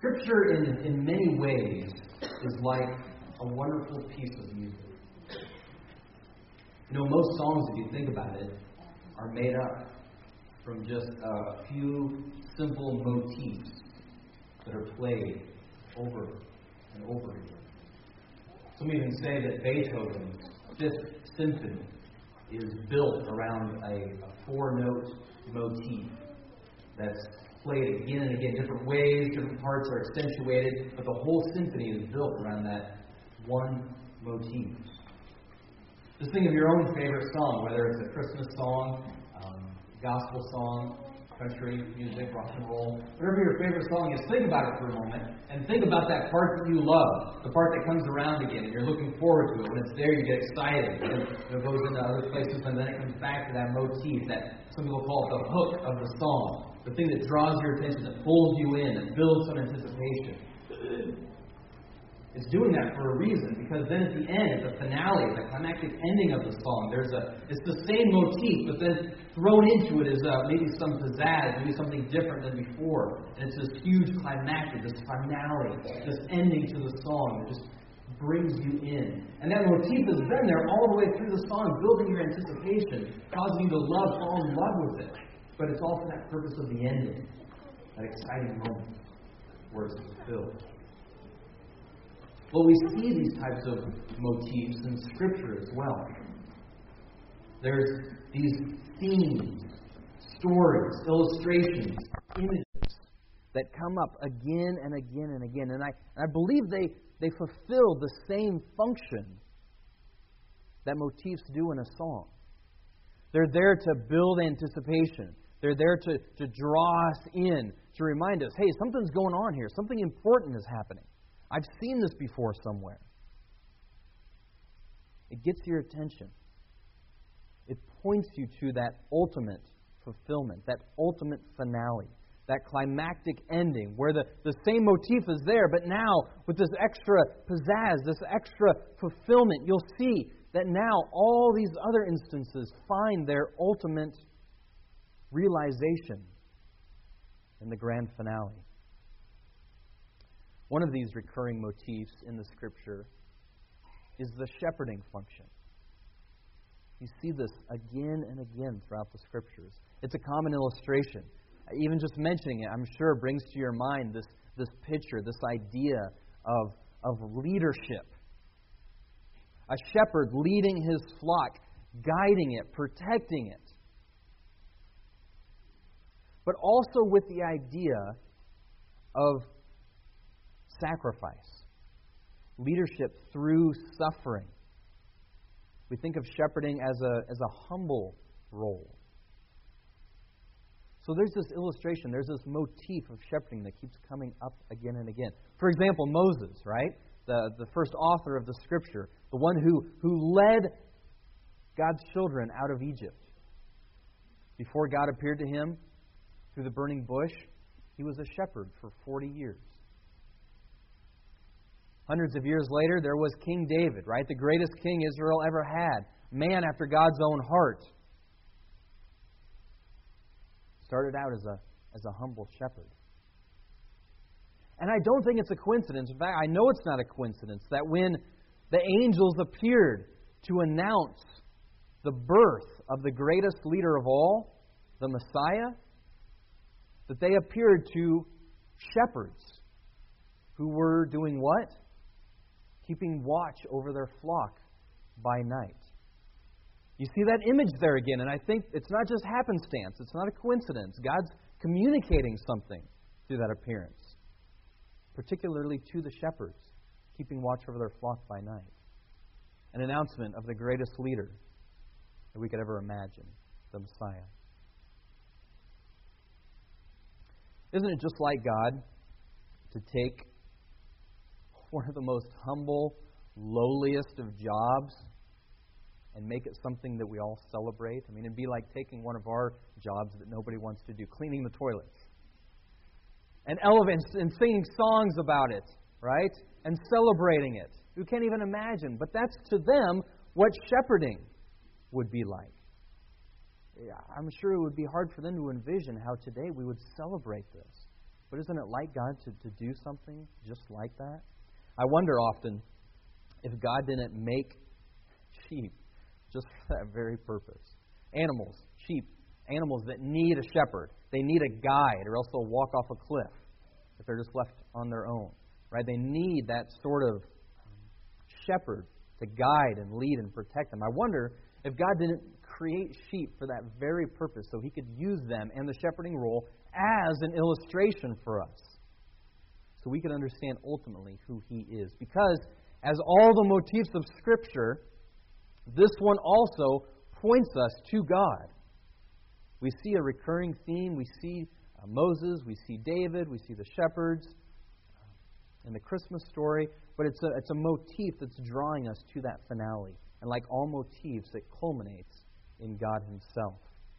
Scripture, in many ways, is like a wonderful piece of music. You know, most songs, if you think about it, are made up from just a few simple motifs that are played over and over again. Some even say that Beethoven's Fifth Symphony is built around a four-note motif that's played again and again, different ways, different parts are accentuated, but the whole symphony is built around that one motif. Just think of your own favorite song, whether it's a Christmas song, gospel song, country music, rock and roll, whatever your favorite song is, think about it for a moment and think about that part that you love, the part that comes around again and you're looking forward to it. When it's there, you get excited. And it goes into other places and then it comes back to that motif, that some people call it the hook of the song, the thing that draws your attention, that pulls you in, that builds some anticipation. It's doing that for a reason, because then at the end, at the finale, the climactic ending of the song, it's the same motif, but then thrown into it is maybe some pizzazz, maybe something different than before. And it's this huge climactic, this finale, this ending to the song that just brings you in. And that motif has been there all the way through the song, building your anticipation, causing you to fall in love with it. But it's all for that purpose of the ending, that exciting moment where it's fulfilled. Well, we see these types of motifs in Scripture as well. There's these themes, stories, illustrations, images that come up again and again and again. And I believe they fulfill the same function that motifs do in a song. They're there to build anticipation. They're there to draw us in, to remind us, hey, something's going on here. Something important is happening. I've seen this before somewhere. It gets your attention. It points you to that ultimate fulfillment, that ultimate finale, that climactic ending where the same motif is there, but now with this extra pizzazz, this extra fulfillment, you'll see that now all these other instances find their ultimate realization in the grand finale. One of these recurring motifs in the Scripture is the shepherding function. You see this again and again throughout the Scriptures. It's a common illustration. Even just mentioning it, I'm sure, brings to your mind this picture, this idea of leadership. A shepherd leading his flock, guiding it, protecting it. But also with the idea of sacrifice, leadership through suffering. We think of shepherding as a humble role. So there's this illustration, there's this motif of shepherding that keeps coming up again and again. For example, Moses, right? The first author of the Scripture, the one who led God's children out of Egypt. Before God appeared to him through the burning bush, he was a shepherd for 40 years. Hundreds of years later, there was King David, right? The greatest king Israel ever had. Man after God's own heart. Started out as a humble shepherd. And I don't think it's a coincidence. In fact, I know it's not a coincidence that when the angels appeared to announce the birth of the greatest leader of all, the Messiah, that they appeared to shepherds who were doing what? Keeping watch over their flock by night. You see that image there again, and I think it's not just happenstance. It's not a coincidence. God's communicating something through that appearance, particularly to the shepherds, keeping watch over their flock by night. An announcement of the greatest leader that we could ever imagine, the Messiah. Isn't it just like God to take one of the most humble, lowliest of jobs and make it something that we all celebrate? I mean, it'd be like taking one of our jobs that nobody wants to do, cleaning the toilets, and elevating and singing songs about it, right? And celebrating it. You can't even imagine. But that's to them what shepherding would be like. I'm sure it would be hard for them to envision how today we would celebrate this. But isn't it like God to do something just like that? I wonder often if God didn't make sheep just for that very purpose. Animals, sheep, animals that need a shepherd. They need a guide, or else they'll walk off a cliff if they're just left on their own. Right? They need that sort of shepherd to guide and lead and protect them. I wonder if God didn't create sheep for that very purpose, so He could use them and the shepherding role as an illustration for us, so we could understand ultimately who He is. Because as all the motifs of Scripture, this one also points us to God. We see a recurring theme. We see Moses, we see David, we see the shepherds in the Christmas story, but it's a motif that's drawing us to that finale. And like all motifs, it culminates in God Himself.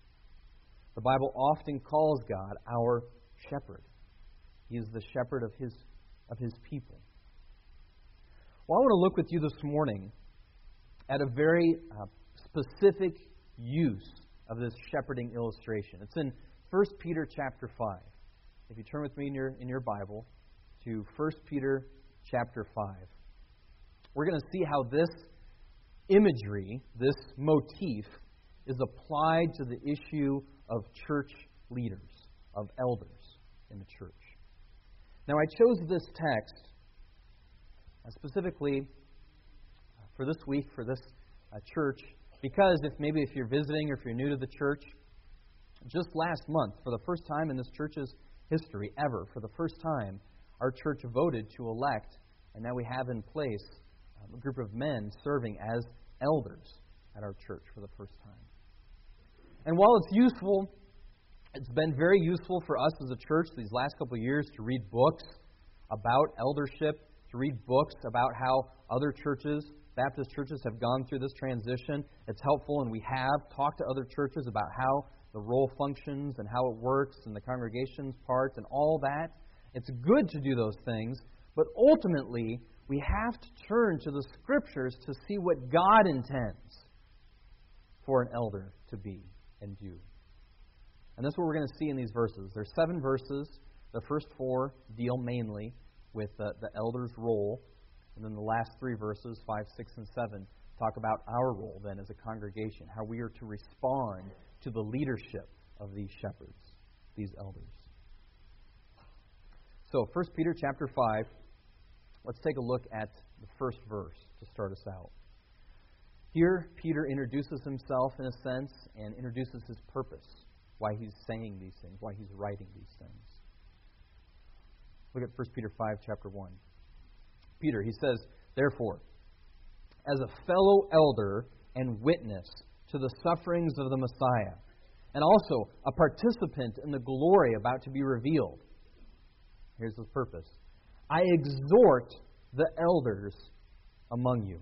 The Bible often calls God our shepherd. He is the shepherd of His people. Well, I want to look with you this morning at a very specific use of this shepherding illustration. It's in 1 Peter chapter 5. If you turn with me in your Bible to 1 Peter chapter 5, we're going to see how this imagery, this motif, is applied to the issue of church leaders, of elders in the church. Now, I chose this text specifically for this week, for this church, because if you're visiting or if you're new to the church, just last month, for the first time in this church's history ever, for the first time, our church voted to elect, and now we have in place a group of men serving as elders at our church for the first time. And while it's useful, it's been very useful for us as a church these last couple of years to read books about eldership, to read books about how other churches, Baptist churches, have gone through this transition. It's helpful, and we have talked to other churches about how the role functions and how it works and the congregation's parts and all that. It's good to do those things, but ultimately we have to turn to the Scriptures to see what God intends for an elder to be and do. And that's what we're going to see in these verses. There's 7 verses. The first 4 deal mainly with the elder's role. And then the last 3 verses, 5, 6, and 7, talk about our role then as a congregation, how we are to respond to the leadership of these shepherds, these elders. So, 1 Peter chapter 5, let's take a look at the first verse to start us out. Here, Peter introduces himself in a sense and introduces his purpose, why he's saying these things, why he's writing these things. Look at 1 Peter 5, chapter 1. Peter, he says, "Therefore, as a fellow elder and witness to the sufferings of the Messiah, and also a participant in the glory about to be revealed." Here's his purpose. "I exhort the elders among you."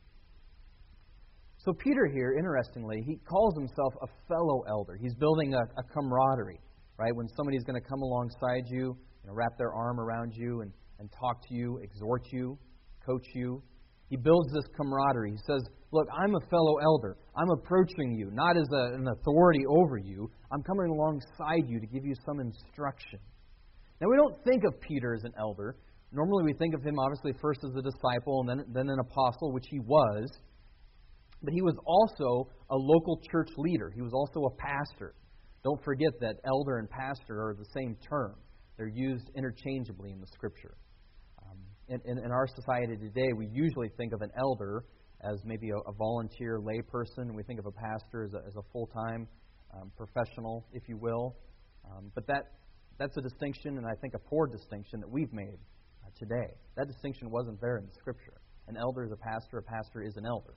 So Peter here, interestingly, he calls himself a fellow elder. He's building a camaraderie, right? When somebody's going to come alongside you, wrap their arm around you and talk to you, exhort you, coach you. He builds this camaraderie. He says, look, I'm a fellow elder. I'm approaching you, not as an authority over you. I'm coming alongside you to give you some instruction. Now, we don't think of Peter as an elder. Normally, we think of him, obviously, first as a disciple and then an apostle, which he was. But he was also a local church leader. He was also a pastor. Don't forget that elder and pastor are the same term. They're used interchangeably in the Scripture. In our society today, we usually think of an elder as maybe a volunteer layperson, and we think of a pastor as a full-time professional, if you will. But that's a distinction, and I think a poor distinction that we've made today. That distinction wasn't there in the Scripture. An elder is a pastor is an elder.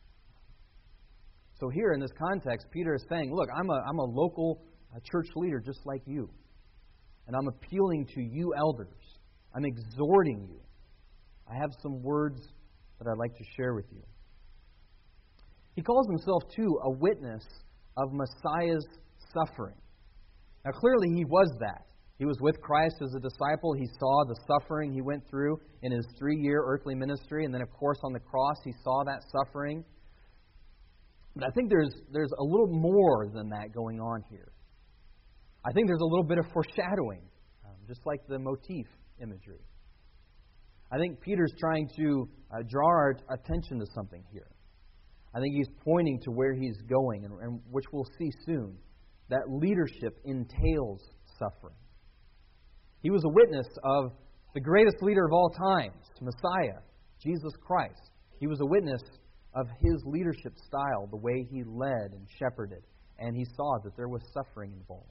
So here in this context, Peter is saying, look, I'm a local church leader just like you. And I'm appealing to you elders. I'm exhorting you. I have some words that I'd like to share with you. He calls himself, too, a witness of Messiah's suffering. Now, clearly he was that. He was with Christ as a disciple. He saw the suffering he went through in his 3-year earthly ministry. And then, of course, on the cross, he saw that suffering. But I think there's a little more than that going on here. I think there's a little bit of foreshadowing just like the motif imagery. I think Peter's trying to draw our attention to something here. I think he's pointing to where he's going, and which we'll see soon, that leadership entails suffering. He was a witness of the greatest leader of all times, Messiah, Jesus Christ. He was a witness of his leadership style, the way he led and shepherded, and he saw that there was suffering involved.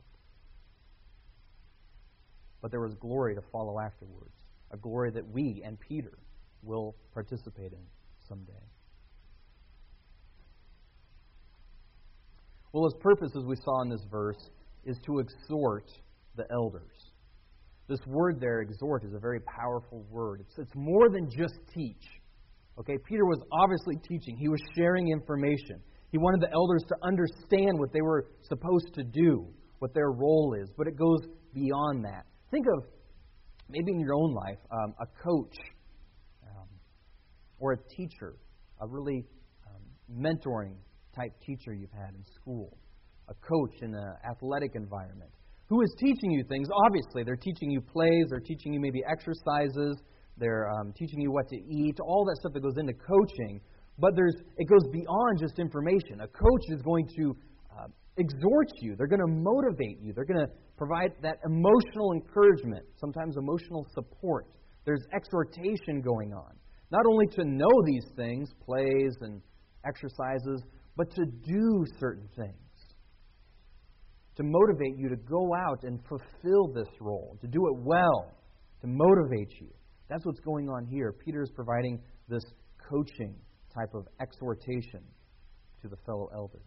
But there was glory to follow afterwards, a glory that we and Peter will participate in someday. Well, his purpose, as we saw in this verse, is to exhort the elders. This word there, exhort, is a very powerful word. It's more than just teach. Okay, Peter was obviously teaching. He was sharing information. He wanted the elders to understand what they were supposed to do, what their role is. But it goes beyond that. Think of, maybe in your own life, a coach or a teacher, a really mentoring type teacher you've had in school, a coach in an athletic environment, who is teaching you things. Obviously, they're teaching you plays, they're teaching you maybe exercises, they're teaching you what to eat, all that stuff that goes into coaching. But it goes beyond just information. A coach is going to exhort you. They're going to motivate you. They're going to provide that emotional encouragement, sometimes emotional support. There's exhortation going on. Not only to know these things, plays and exercises, but to do certain things. To motivate you to go out and fulfill this role, to do it well, to motivate you. That's what's going on here. Peter is providing this coaching type of exhortation to the fellow elders.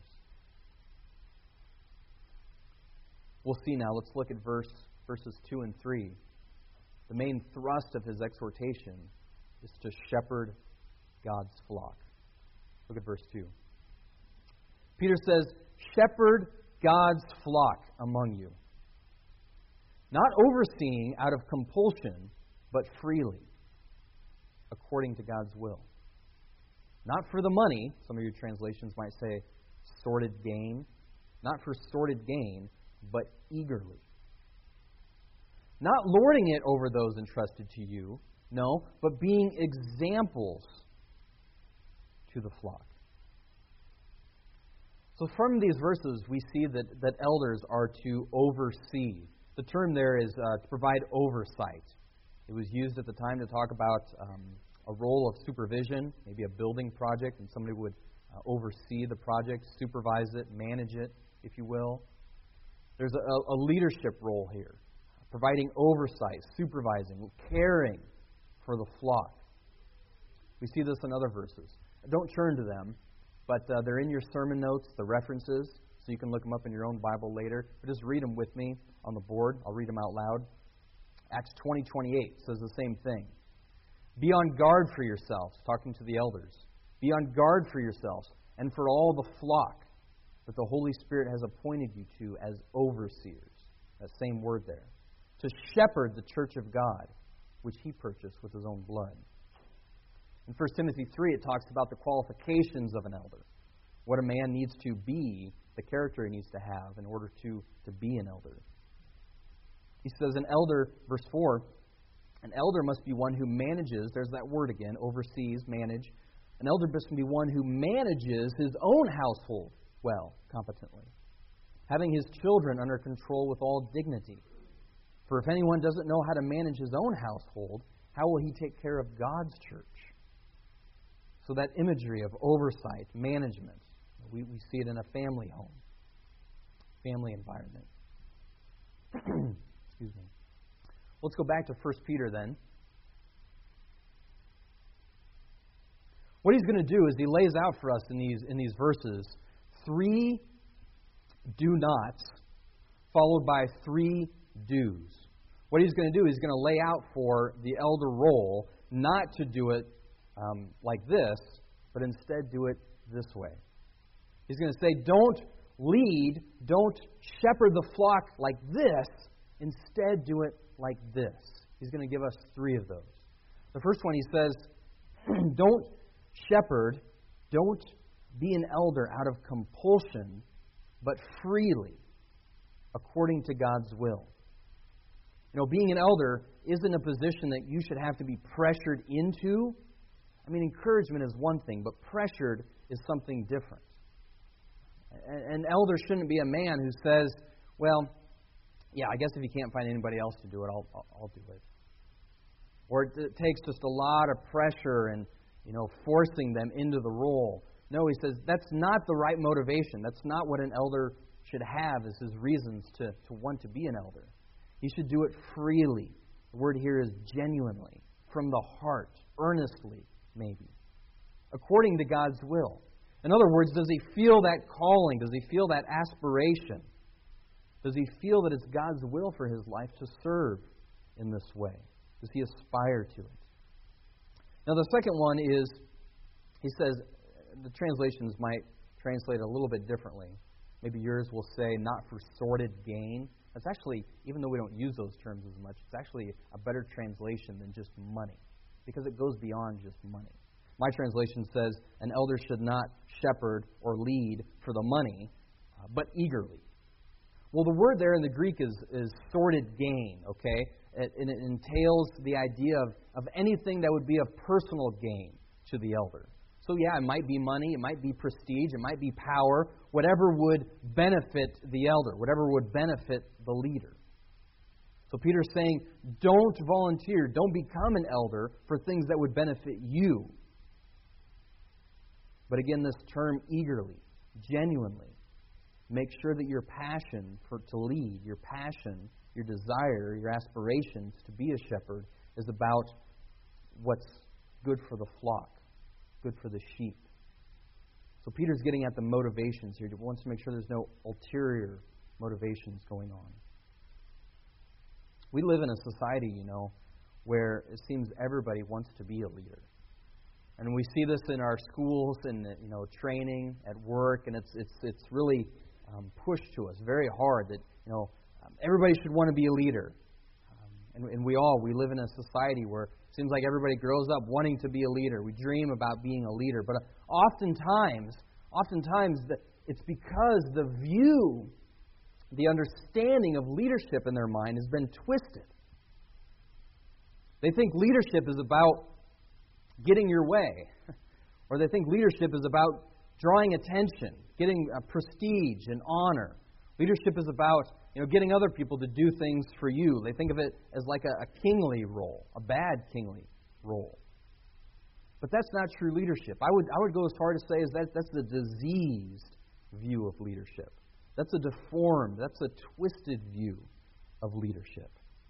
We'll see now. Let's look at verses 2 and 3. The main thrust of his exhortation is to shepherd God's flock. Look at verse 2. Peter says, "Shepherd God's flock among you, not overseeing out of compulsion, but freely, according to God's will. Not for the money," some of your translations might say sordid gain, not for sordid gain, but eagerly. Not lording it over those entrusted to you, no, but being examples to the flock. So from these verses, we see that elders are to oversee. The term there is to provide oversight. It was used at the time to talk about a role of supervision, maybe a building project, and somebody would oversee the project, supervise it, manage it, if you will. There's a leadership role here, providing oversight, supervising, caring for the flock. We see this in other verses. Don't turn to them, but they're in your sermon notes, the references, so you can look them up in your own Bible later. But just read them with me on the board. I'll read them out loud. Acts 20:28 says the same thing. "Be on guard for yourselves," talking to the elders. "Be on guard for yourselves and for all the flock that the Holy Spirit has appointed you to as overseers." That same word there. "To shepherd the church of God, which He purchased with His own blood." In 1 Timothy 3, it talks about the qualifications of an elder. What a man needs to be, the character he needs to have in order to be an elder. He says an elder, verse 4, "An elder must be one who manages," there's that word again, oversees, manage. "An elder must be one who manages his own household well, competently, having his children under control with all dignity. For if anyone doesn't know how to manage his own household, how will he take care of God's church?" So that imagery of oversight, management, we see it in a family home, family environment. Excuse me. Let's go back to 1 Peter then. What he's going to do is he lays out for us in these verses 3 do nots followed by 3 do's. What he's going to do is he's going to lay out for the elder role not to do it like this, but instead do it this way. He's going to say, don't lead, don't shepherd the flock like this, instead do it like this. He's going to give us 3 of those. The first one, he says, don't shepherd, don't be an elder out of compulsion, but freely, according to God's will. Being an elder isn't a position that you should have to be pressured into. Encouragement is one thing, but pressured is something different. An elder shouldn't be a man who says, well, yeah, I guess if you can't find anybody else to do it, I'll do it. Or it takes just a lot of pressure and, forcing them into the role. No, he says that's not the right motivation. That's not what an elder should have as his reasons to want to be an elder. He should do it freely. The word here is genuinely, from the heart, earnestly, maybe, according to God's will. In other words, does he feel that calling? Does he feel that aspiration? Does he feel that it's God's will for his life to serve in this way? Does he aspire to it? Now, the second one is, he says, the translations might translate a little bit differently. Maybe yours will say, not for sordid gain. That's actually, even though we don't use those terms as much, it's actually a better translation than just money, because it goes beyond just money. My translation says, an elder should not shepherd or lead for the money, but eagerly. Well, the word there in the Greek is sordid gain, okay? And it entails the idea of anything that would be of personal gain to the elder. So yeah, it might be money, it might be prestige, it might be power, whatever would benefit the elder, whatever would benefit the leader. So Peter's saying, don't volunteer, don't become an elder for things that would benefit you. But again, this term eagerly, genuinely, make sure that your passion to lead, your passion, your desire, your aspirations to be a shepherd is about what's good for the flock, good for the sheep. So Peter's getting at the motivations here. He wants to make sure there's no ulterior motivations going on. We live in a society, where it seems everybody wants to be a leader. And we see this in our schools and training at work, and it's really pushed to us very hard that everybody should want to be a leader. And we live in a society where it seems like everybody grows up wanting to be a leader. We dream about being a leader, but oftentimes it's because the view, the understanding of leadership in their mind has been twisted. They think leadership is about getting your way, or they think leadership is about drawing attention, getting prestige and honor. Leadership is about getting other people to do things for you. They think of it as like a kingly role, a bad kingly role. But that's not true leadership. I would go as far to say as that's the diseased view of leadership. That's a deformed, that's a twisted view of leadership.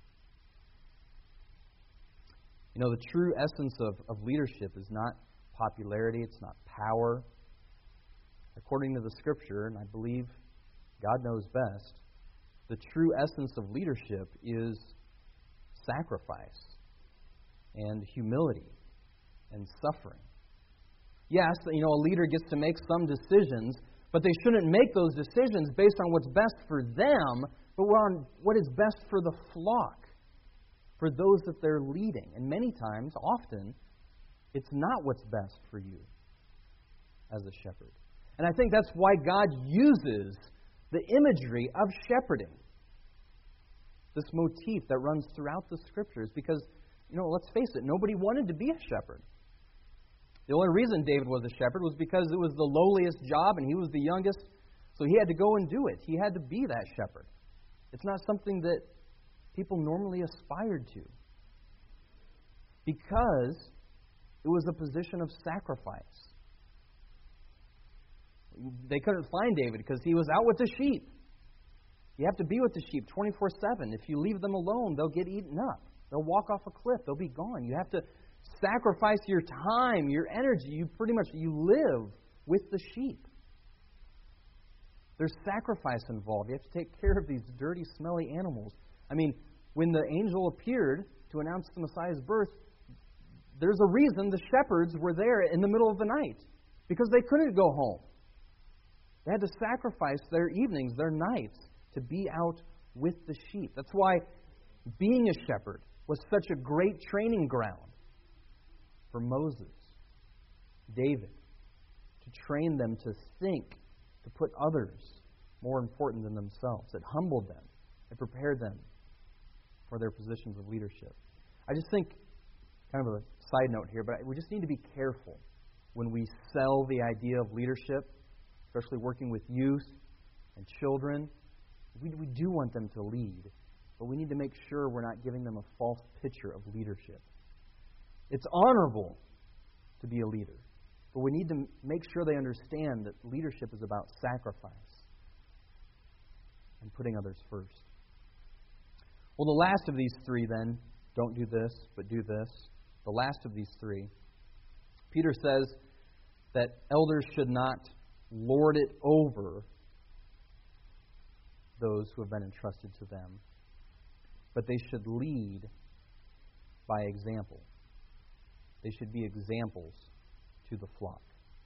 The true essence of leadership is not popularity, it's not power. According to the Scripture, and I believe God knows best, the true essence of leadership is sacrifice and humility and suffering. Yes, a leader gets to make some decisions, but they shouldn't make those decisions based on what's best for them, but on what is best for the flock, for those that they're leading. And many times, often, it's not what's best for you as a shepherd. And I think that's why God uses the imagery of shepherding, this motif that runs throughout the Scriptures, because, let's face it, nobody wanted to be a shepherd. The only reason David was a shepherd was because it was the lowliest job and he was the youngest, so he had to go and do it. He had to be that shepherd. It's not something that people normally aspired to, because it was a position of sacrifice. They couldn't find David because he was out with the sheep. You have to be with the sheep 24/7. If you leave them alone, they'll get eaten up. They'll walk off a cliff. They'll be gone. You have to sacrifice your time, your energy. You live with the sheep. There's sacrifice involved. You have to take care of these dirty, smelly animals. When the angel appeared to announce the Messiah's birth, there's a reason the shepherds were there in the middle of the night, because they couldn't go home. They had to sacrifice their evenings, their nights, to be out with the sheep. That's why being a shepherd was such a great training ground for Moses, David, to train them to think, to put others more important than themselves. It humbled them. It prepared them for their positions of leadership. I just think, kind of a side note here, but we just need to be careful when we sell the idea of leadership, especially working with youth and children. We do want them to lead, but we need to make sure we're not giving them a false picture of leadership. It's honorable to be a leader, but we need to make sure they understand that leadership is about sacrifice and putting others first. Well, the last of these three then, don't do this, but do this. The last of these three, Peter says that elders should not lord it over those who have been entrusted to them, but they should lead by example. They should be examples to the flock.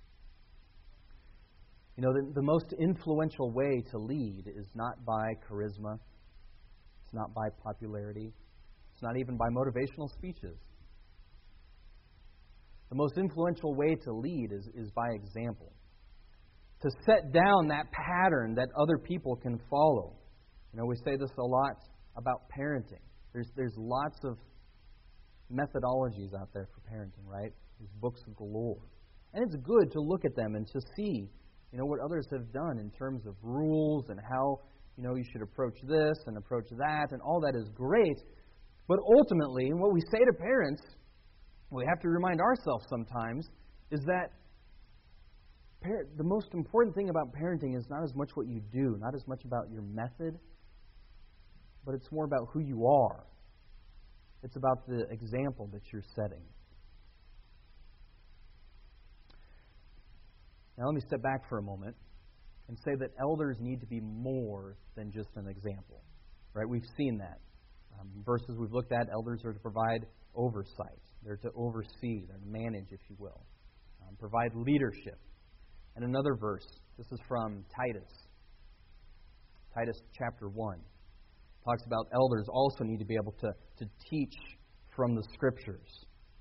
You know, the most influential way to lead is not by charisma. It's not by popularity. It's not even by motivational speeches. The most influential way to lead is by example. To set down that pattern that other people can follow. You know, we say this a lot about parenting. There's lots of methodologies out there for parenting, right? There's books galore. And it's good to look at them and to see, you know, what others have done in terms of rules and how, you know, you should approach this and approach that, and all that is great. But ultimately, what we say to parents, we have to remind ourselves sometimes, is that the most important thing about parenting is not as much what you do, not as much about your method, but it's more about who you are. It's about the example that you're setting. Now let me step back for a moment and say that elders need to be more than just an example. Right? We've seen that. Verses we've looked at, elders are to provide oversight. They're to oversee, they're to manage, if you will. Provide leadership. And another verse, this is from Titus. Titus chapter 1. Talks about elders also need to be able to teach from the Scriptures.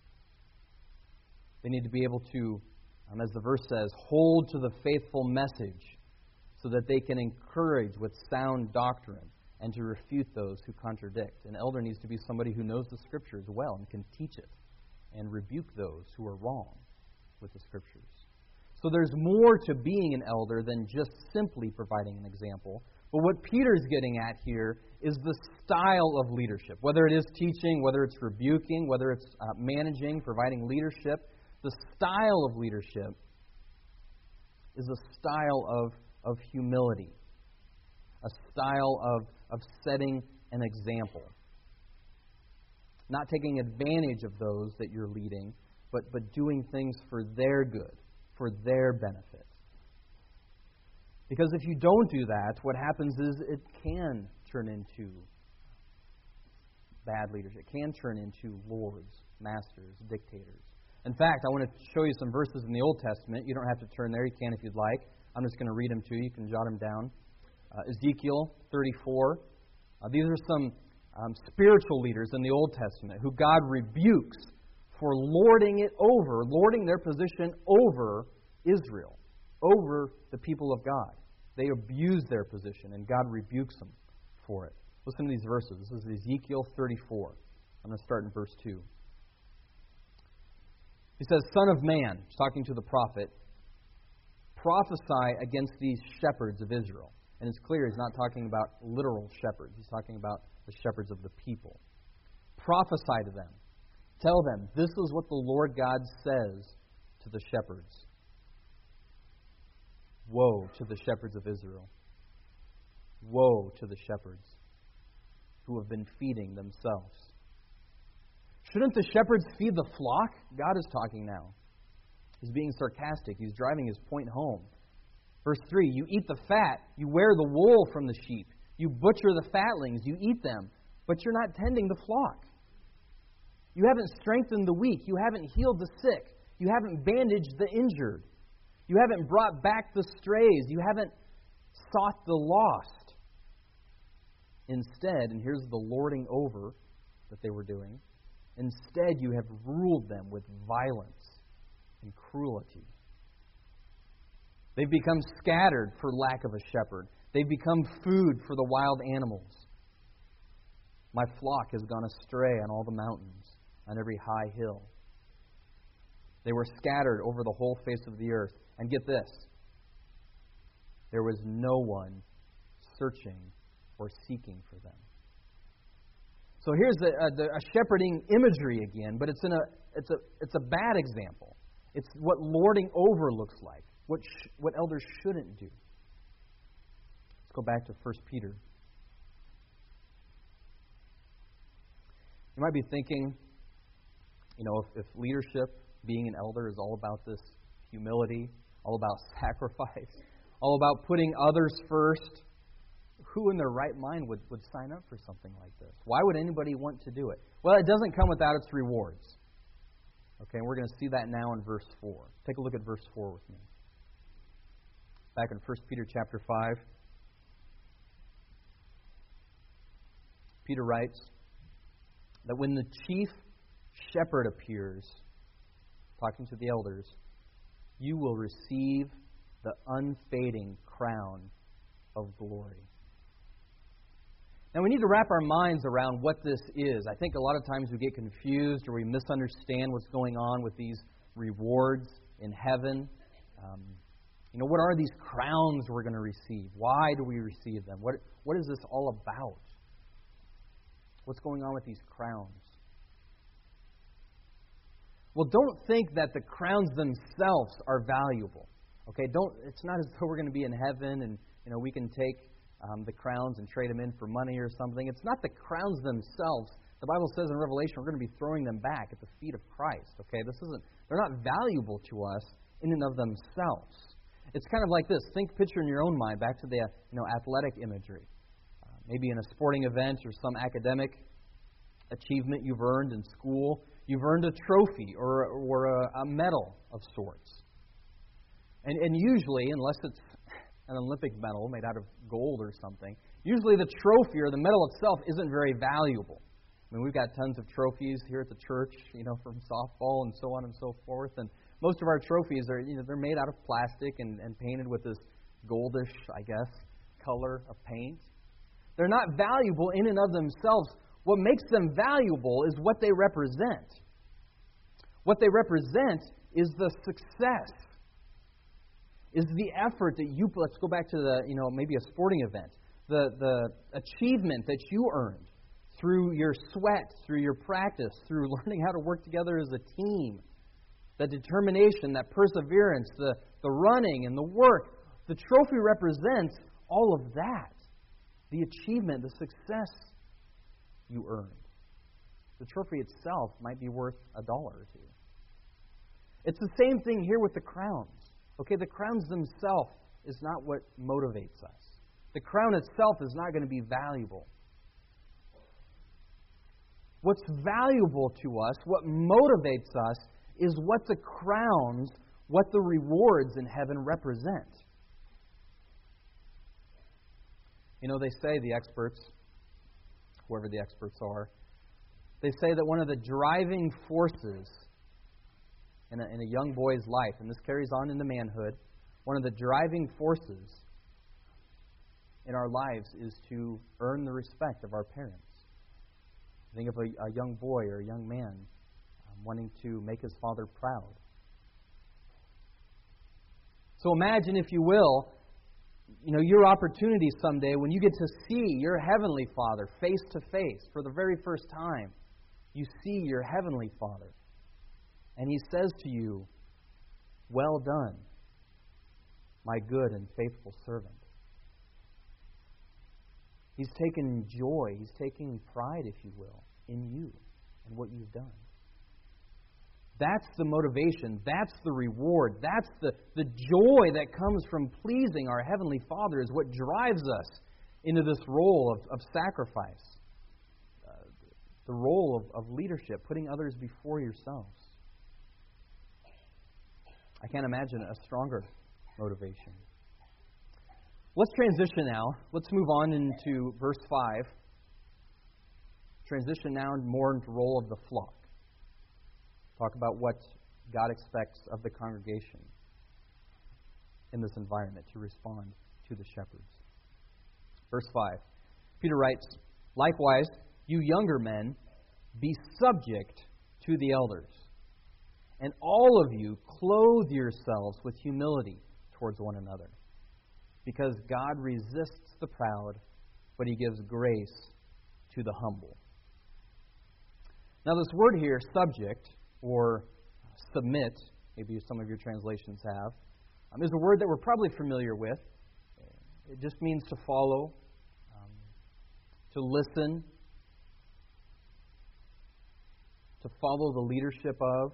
They need to be able to, as the verse says, hold to the faithful message so that they can encourage with sound doctrine and to refute those who contradict. An elder needs to be somebody who knows the Scriptures well and can teach it and rebuke those who are wrong with the Scriptures. So there's more to being an elder than just simply providing an example. But what Peter's getting at here is the style of leadership. Whether it is teaching, whether it's rebuking, whether it's managing, providing leadership, the style of leadership is a style of humility, a style of setting an example. Not taking advantage of those that you're leading, but doing things for their good, for their benefit. Because if you don't do that, what happens is it can turn into bad leadership. It can turn into lords, masters, dictators. In fact, I want to show you some verses in the Old Testament. You don't have to turn there. You can if you'd like. I'm just going to read them to you. You can jot them down. Ezekiel 34. These are some spiritual leaders in the Old Testament who God rebukes for lording their position over Israel, over the people of God. They abuse their position, and God rebukes them for it. Listen to these verses. This is Ezekiel 34. I'm going to start in verse 2. He says, Son of man, he's talking to the prophet, prophesy against these shepherds of Israel. And it's clear he's not talking about literal shepherds. He's talking about the shepherds of the people. Prophesy to them. Tell them, this is what the Lord God says to the shepherds. Woe to the shepherds of Israel. Woe to the shepherds who have been feeding themselves. Shouldn't the shepherds feed the flock? God is talking now. He's being sarcastic. He's driving his point home. Verse 3, you eat the fat, you wear the wool from the sheep, you butcher the fatlings, you eat them, but you're not tending the flock. You haven't strengthened the weak, you haven't healed the sick, you haven't bandaged the injured, you haven't brought back the strays, you haven't sought the lost. Instead, and here's the lording over that they were doing, instead you have ruled them with violence and cruelty. They've become scattered for lack of a shepherd. They've become food for the wild animals. My flock has gone astray on all the mountains, on every high hill. They were scattered over the whole face of the earth. And get this, there was no one searching or seeking for them. So here's a shepherding imagery again, but it's a bad example. It's what lording over looks like, what elders shouldn't do. Let's go back to 1 Peter. You might be thinking, if leadership, being an elder, is all about this humility, all about sacrifice, all about putting others first, who in their right mind would sign up for something like this? Why would anybody want to do it? Well, it doesn't come without its rewards. Okay, and we're going to see that now in verse 4. Take a look at verse 4 with me. Back in 1 Peter chapter 5, Peter writes that when the chief shepherd appears, talking to the elders, you will receive the unfading crown of glory. Now, we need to wrap our minds around what this is. I think a lot of times we get confused or we misunderstand what's going on with these rewards in heaven. What are these crowns we're going to receive? Why do we receive them? What is this all about? What's going on with these crowns? Well, don't think that the crowns themselves are valuable. Okay, it's not as though we're going to be in heaven and we can take the crowns and trade them in for money or something. It's not the crowns themselves. The Bible says in Revelation we're going to be throwing them back at the feet of Christ. Okay, they're not valuable to us in and of themselves. It's kind of like this. Picture in your own mind back to the athletic imagery. Maybe in a sporting event or some academic achievement you've earned in school. You've earned a trophy or a medal of sorts. And usually, unless it's an Olympic medal made out of gold or something, usually the trophy or the medal itself isn't very valuable. I mean, we've got tons of trophies here at the church, from softball and so on and so forth. And most of our trophies are, they're made out of plastic and painted with this goldish, I guess, color of paint. They're not valuable in and of themselves. What makes them valuable is what they represent. What they represent is the success, is the effort that you put. Let's go back to maybe a sporting event. The achievement that you earned through your sweat, through your practice, through learning how to work together as a team. The determination, that perseverance, the running and the work. The trophy represents all of that. The achievement, the success you earned. The trophy itself might be worth $1 or $2. It's the same thing here with the crowns. Okay, the crowns themselves is not what motivates us. The crown itself is not going to be valuable. What's valuable to us, what motivates us, is what the crowns, what the rewards in heaven represent. They say, the experts, whoever the experts are, they say that one of the driving forces in a young boy's life, and this carries on into manhood, one of the driving forces in our lives is to earn the respect of our parents. Think of a young boy or a young man wanting to make his father proud. So imagine, if you will, your opportunity someday when you get to see your Heavenly Father face to face for the very first time. You see your Heavenly Father. And He says to you, "Well done, my good and faithful servant." He's taken joy, He's taking pride, if you will, in you and what you've done. That's the motivation. That's the reward. That's the joy that comes from pleasing our Heavenly Father, is what drives us into this role of sacrifice. The role of leadership, putting others before yourselves. I can't imagine a stronger motivation. Let's transition now. Let's move on into verse 5. Transition now more into the role of the flock. Talk about what God expects of the congregation in this environment to respond to the shepherds. Verse 5. Peter writes, "Likewise, You younger men, be subject to the elders. And all of you, clothe yourselves with humility towards one another. Because God resists the proud, but He gives grace to the humble. Now this word here, subject, or submit, maybe some of your translations have, is a word that we're probably familiar with. It just means to follow, to listen, to follow the leadership of.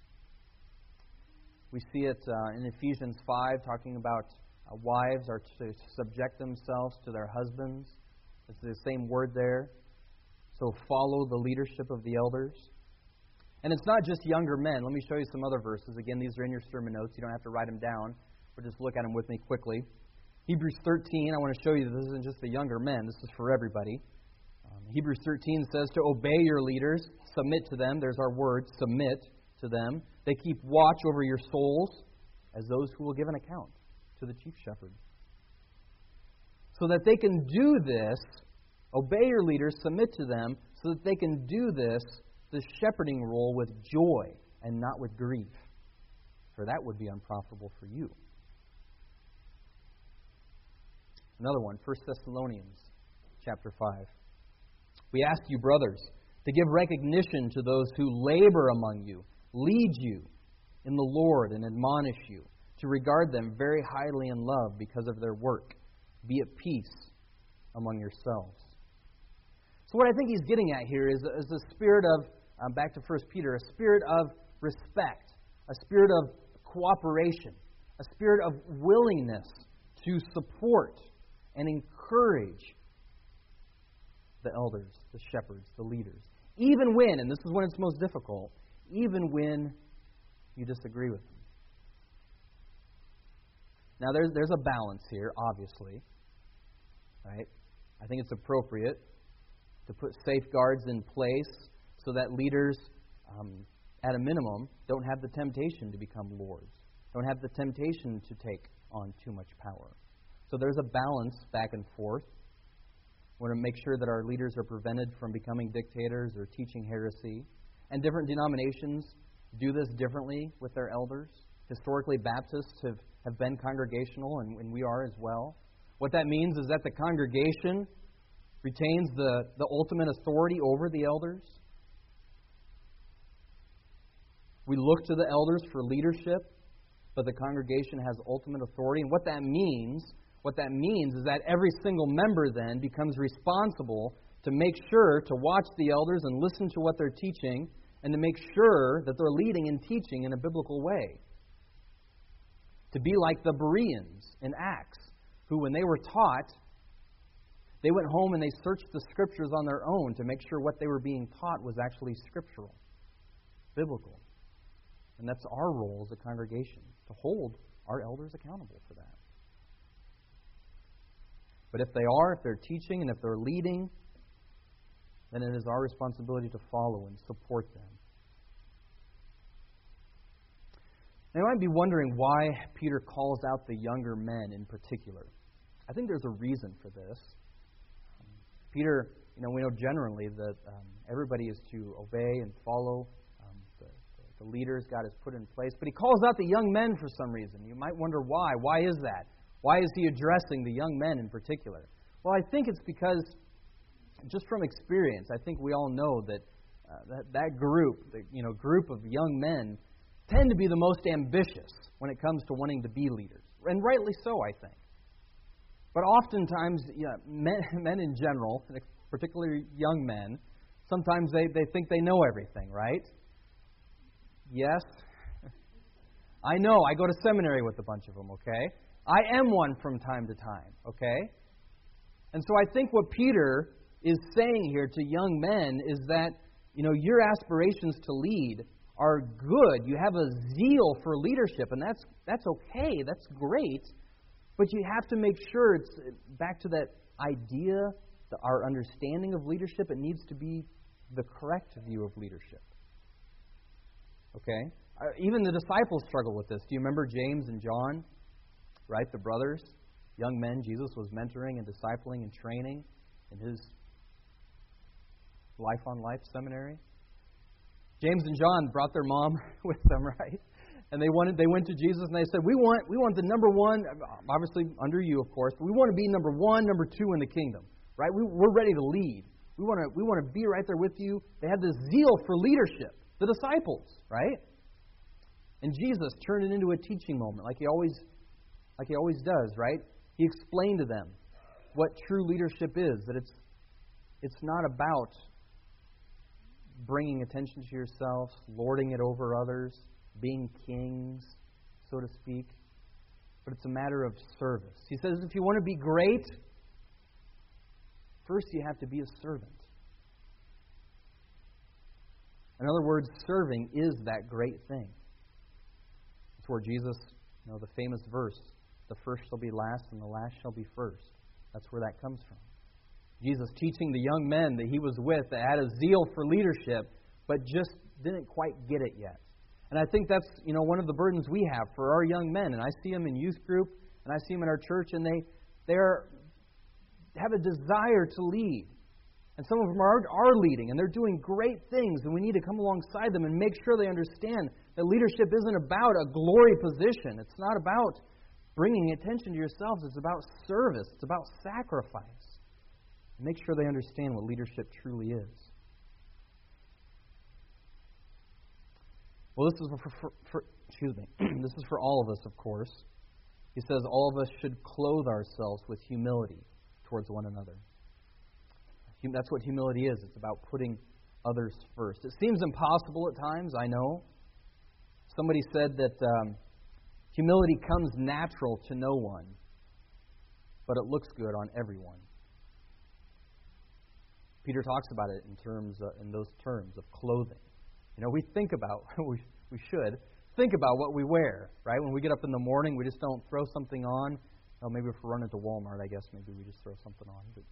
We see it in Ephesians 5, talking about wives are to subject themselves to their husbands. It's the same word there. So follow the leadership of the elders. And it's not just younger men. Let me show you some other verses. Again, these are in your sermon notes. You don't have to write them down, but just look at them with me quickly. Hebrews 13, I want to show you that this isn't just the younger men. This is for everybody. Hebrews 13 says to obey your leaders, submit to them. There's our word, submit to them. They keep watch over your souls as those who will give an account to the chief shepherd. So that they can do this, obey your leaders, submit to them, so that they can do this shepherding role with joy and not with grief. For that would be unprofitable for you. Another one, 1 Thessalonians chapter 5. We ask you, brothers, to give recognition to those who labor among you, lead you in the Lord, and admonish you, to regard them very highly in love because of their work. Be at peace among yourselves. So what I think he's getting at here is a spirit of, back to 1 Peter, a spirit of respect, a spirit of cooperation, a spirit of willingness to support and encourage the elders, the shepherds, the leaders. Even when, and this is when it's most difficult, even when you disagree with them. Now there's a balance here, obviously. Right? I think it's appropriate to put safeguards in place so that leaders, at a minimum, don't have the temptation to become lords, don't have the temptation to take on too much power. So there's a balance back and forth. We want to make sure that our leaders are prevented from becoming dictators or teaching heresy. And different denominations do this differently with their elders. Historically, Baptists have been congregational, and we are as well. What that means is that the congregation retains the ultimate authority over the elders. We look to the elders for leadership, but the congregation has ultimate authority. And what that means is that every single member then becomes responsible to make sure to watch the elders and listen to what they're teaching, and to make sure that they're leading and teaching in a biblical way. To be like the Bereans in Acts, who when they were taught, they went home and they searched the Scriptures on their own to make sure what they were being taught was actually scriptural, biblical. And that's our role as a congregation, to hold our elders accountable for that. But if they're teaching and if they're leading, then it is our responsibility to follow and support them. Now, you might be wondering why Peter calls out the younger men in particular. I think there's a reason for this. Peter, we know generally that everybody is to obey and follow the leaders God has put in place. But he calls out the young men for some reason. You might wonder why. Why is that? Why is he addressing the young men in particular? Well, I think it's because, just from experience, I think we all know that that group, group of young men, tend to be the most ambitious when it comes to wanting to be leaders. And rightly so, I think. But oftentimes, men in general, particularly young men, sometimes they think they know everything, right? Yes. I know. I go to seminary with a bunch of them, okay? I am one from time to time, okay? And so I think what Peter is saying here to young men is that, your aspirations to lead are good. You have a zeal for leadership, and that's okay. That's great. But you have to make sure it's back to that idea, our understanding of leadership. It needs to be the correct view of leadership. Okay? Even the disciples struggle with this. Do you remember James and John? Right? The brothers, young men Jesus was mentoring and discipling and training in his Life on Life seminary. James and John brought their mom with them, right? And they went to Jesus and they said, we want the number one, obviously under you, of course, but we want to be number one, number two in the kingdom, right? We're ready to lead. We want to be right there with you. They had this zeal for leadership, the disciples, right? And Jesus turned it into a teaching moment, like he always does, right? He explained to them what true leadership is, that it's not about bringing attention to yourself, lording it over others, being kings, so to speak, but it's a matter of service. He says if you want to be great, first you have to be a servant. In other words, serving is that great thing. It's where Jesus, the famous verse, the first shall be last and the last shall be first. That's where that comes from. Jesus teaching the young men that he was with that had a zeal for leadership, but just didn't quite get it yet. And I think that's, one of the burdens we have for our young men. And I see them in youth group, and I see them in our church, and they have a desire to lead. And some of them are leading, and they're doing great things, and we need to come alongside them and make sure they understand that leadership isn't about a glory position. It's not about bringing attention to yourselves. It's about service. It's about sacrifice. Make sure they understand what leadership truly is. Well, this is this is for all of us, of course. He says all of us should clothe ourselves with humility towards one another. That's what humility is. It's about putting others first. It seems impossible at times, I know. Somebody said that humility comes natural to no one, but it looks good on everyone. Peter talks about it in those terms of clothing. We think about, we should think about what we wear, right? When we get up in the morning, we just don't throw something on. Oh, maybe if we're running to Walmart, I guess maybe we just throw something on. But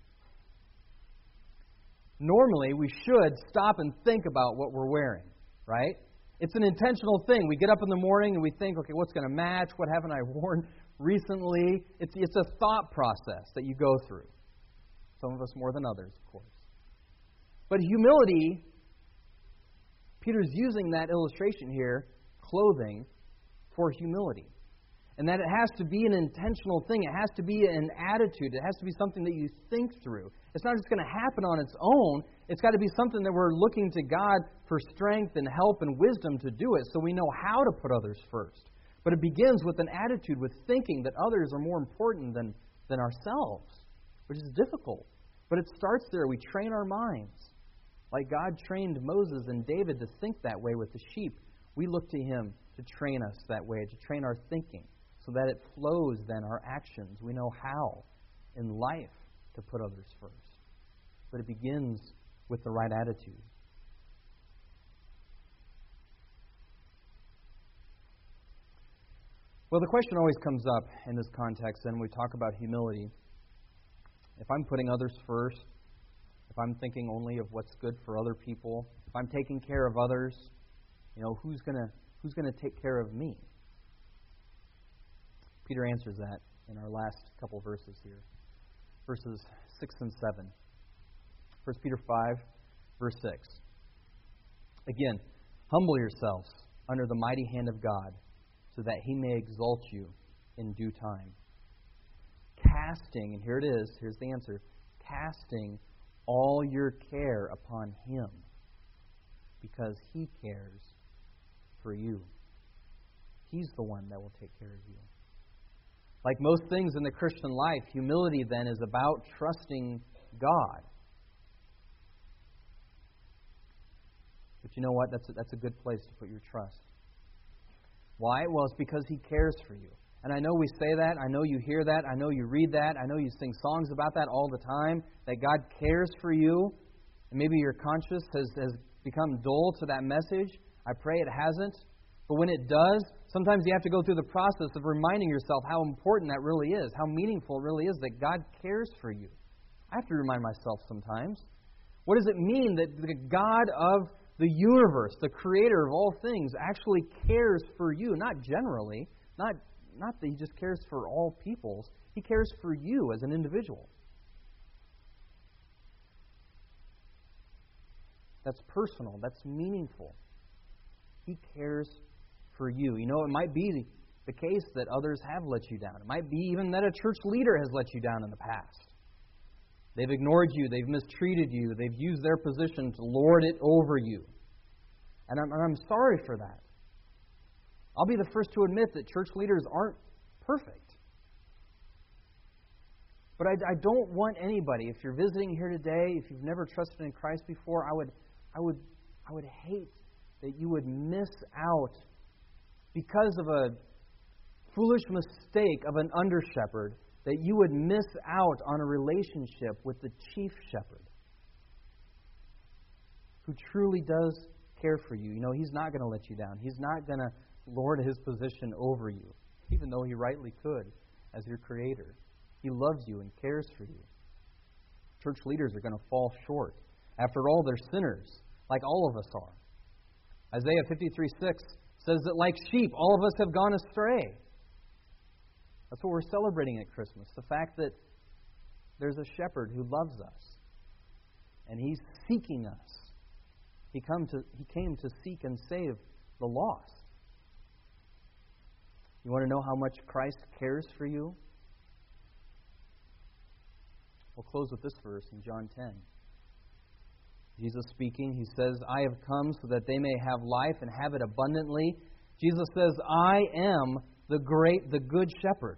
normally, we should stop and think about what we're wearing, right? It's an intentional thing. We get up in the morning and we think, okay, what's going to match? What haven't I worn recently? It's a thought process that you go through. Some of us more than others, of course. But humility, Peter's using that illustration here, clothing, for humility. And that it has to be an intentional thing. It has to be an attitude. It has to be something that you think through. It's not just going to happen on its own. It's got to be something that we're looking to God for strength and help and wisdom to do it so we know how to put others first. But it begins with an attitude, with thinking that others are more important than ourselves, which is difficult. But it starts there. We train our minds. Like God trained Moses and David to think that way with the sheep, we look to Him to train us that way, to train our thinking, so that it flows then our actions. We know how in life to put others first. But it begins with the right attitude. Well, the question always comes up in this context, and we talk about humility. If I'm putting others first, if I'm thinking only of what's good for other people, if I'm taking care of others, who's going to take care of me? Peter answers that in our last couple verses here. Verses 6 and 7. 1 Peter 5, verse 6. Again, humble yourselves under the mighty hand of God, so that He may exalt you in due time. Casting, and here it is, here's the answer, casting all your care upon Him, because He cares for you. He's the one that will take care of you. Like most things in the Christian life, humility then is about trusting God. But you know what? That's a good place to put your trust. Why? Well, it's because He cares for you. And I know we say that. I know you hear that. I know you read that. I know you sing songs about that all the time, that God cares for you. And maybe your conscience has become dull to that message. I pray it hasn't. But when it does, sometimes you have to go through the process of reminding yourself how important that really is, how meaningful it really is that God cares for you. I have to remind myself sometimes. What does it mean that the God of the universe, the creator of all things, actually cares for you? Not generally, not that He just cares for all peoples. He cares for you as an individual. that's personal, that's meaningful. He cares for you. You know, it might be the case that others have let you down. It might be even that a church leader has let you down in the past. They've ignored you. They've mistreated you. They've used their position to lord it over you. And I'm sorry for that. I'll be the first to admit that church leaders aren't perfect. But I don't want anybody, if you're visiting here today, if you've never trusted in Christ before, I would hate that you would miss out because of a foolish mistake of an under-shepherd, that you would miss out on a relationship with the chief shepherd who truly does care for you. You know, He's not going to let you down. He's not going to lord His position over you, even though He rightly could as your Creator. He loves you and cares for you. Church leaders are going to fall short. After all, they're sinners, like all of us are. Isaiah 53:6 says that like sheep, all of us have gone astray. That's what we're celebrating at Christmas, the fact that there's a shepherd who loves us, and He's seeking us. He came to seek and save the lost. You want to know how much Christ cares for you? We'll close with this verse in John 10. Jesus speaking, He says, I have come so that they may have life and have it abundantly. Jesus says, I am the good shepherd.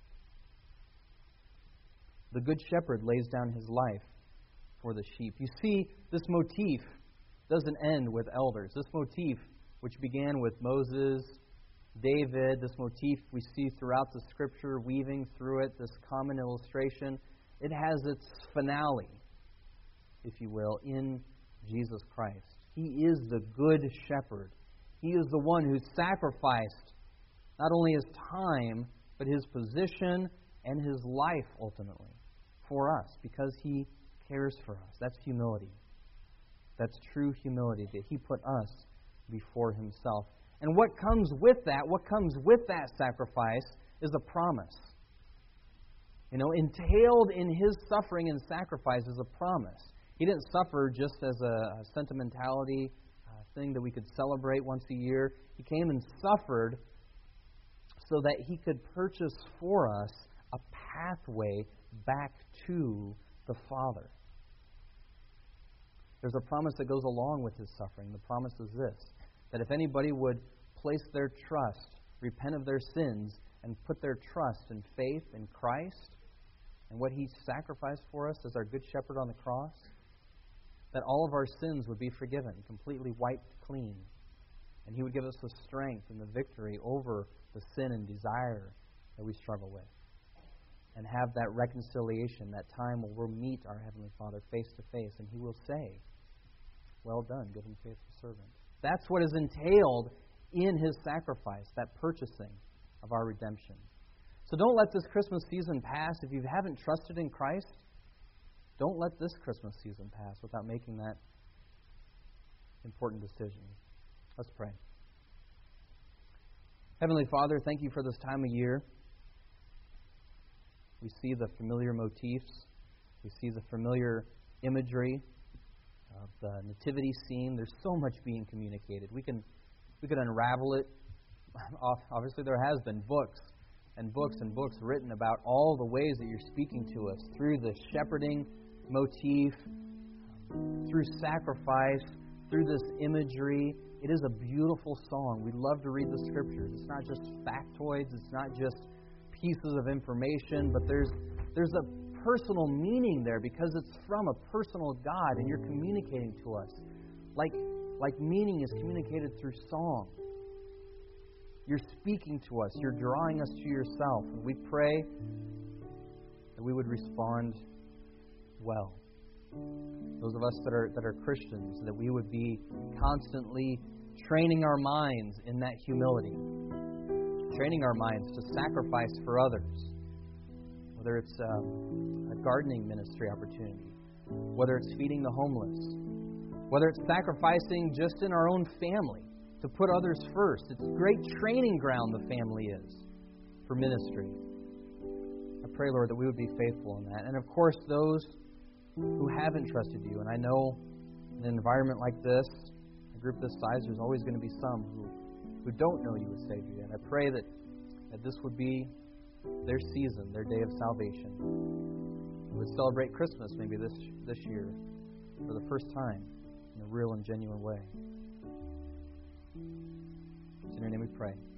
The good shepherd lays down his life for the sheep. You see, this motif doesn't end with elders. This motif, which began with Moses, David, this motif we see throughout the Scripture, weaving through it, this common illustration, it has its finale, if you will, in Jesus Christ. He is the good shepherd. He is the one who sacrificed not only His time, but His position and His life ultimately for us because He cares for us. That's humility. That's true humility, that He put us before Himself. And what comes with that sacrifice is a promise. You know, entailed in His suffering and sacrifice is a promise. He didn't suffer just as a sentimentality thing that we could celebrate once a year. He came and suffered so that He could purchase for us a pathway back to the Father. There's a promise that goes along with His suffering. The promise is this, that if anybody would place their trust, repent of their sins, and put their trust and faith in Christ and what He sacrificed for us as our good shepherd on the cross, that all of our sins would be forgiven, completely wiped clean. And He would give us the strength and the victory over the sin and desire that we struggle with. And have that reconciliation, that time where we'll meet our Heavenly Father face to face, and He will say, well done, good and faithful servant. That's what is entailed in His sacrifice, that purchasing of our redemption. So don't let this Christmas season pass. If you haven't trusted in Christ, don't let this Christmas season pass without making that important decision. Let's pray. Heavenly Father, thank You for this time of year. We see the familiar motifs. We see the familiar imagery of the nativity scene. There's so much being communicated. We could unravel it. Obviously, there has been books and books and books written about all the ways that You're speaking to us through the shepherding motif, through sacrifice, through this imagery. It is a beautiful song. We love to read the Scriptures. It's not just factoids. It's not just pieces of information, but there's a personal meaning there because it's from a personal God and You're communicating to us. Like meaning is communicated through song. You're speaking to us. You're drawing us to Yourself. And we pray that we would respond well. Those of us that are Christians, that we would be constantly training our minds in that humility. Training our minds to sacrifice for others. Whether it's a gardening ministry opportunity. Whether it's feeding the homeless. Whether it's sacrificing just in our own family to put others first. It's a great training ground the family is for ministry. I pray, Lord, that we would be faithful in that. And of course, those who haven't trusted You, and I know In an environment like this, a group this size, there's always going to be some who don't know you as Savior yet. I pray that this would be their season, their day of salvation. We would celebrate Christmas maybe this year for the first time in a real and genuine way. It's in your name we pray.